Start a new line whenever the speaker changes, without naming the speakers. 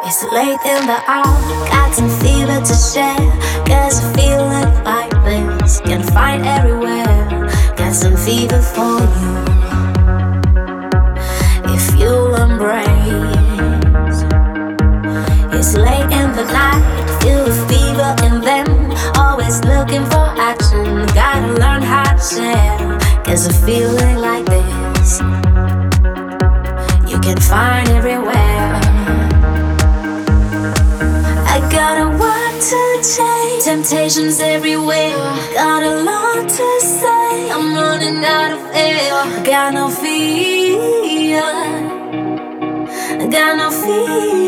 It's late in the hour, got some fever to share. Cause a feeling like this can find everywhere. Got some fever for you, if you'll embrace. It's late in the night, feel the fever in them. Always looking for action, gotta learn how to share. Cause a feeling like this you can find everywhere. I got a word to change, temptations everywhere. Got a lot to say, I'm running out of air. Got no fear, got no fear.